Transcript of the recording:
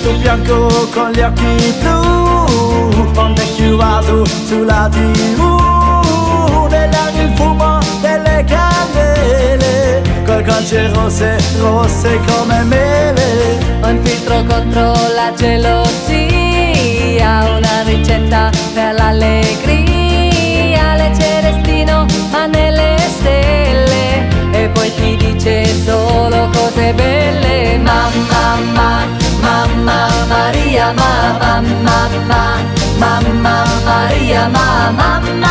vestito bianco con gli occhi blu, onde chiuso sulla TV, negli anni il fumo delle candele, col guance rosse, rosse come mele. Ho un filtro contro la gelosia, una ricetta per l'allegria, leggere destino ma nelle stelle, e poi ti dice solo cose belle. Mamma, mamma Maria, mamma Maria, mamma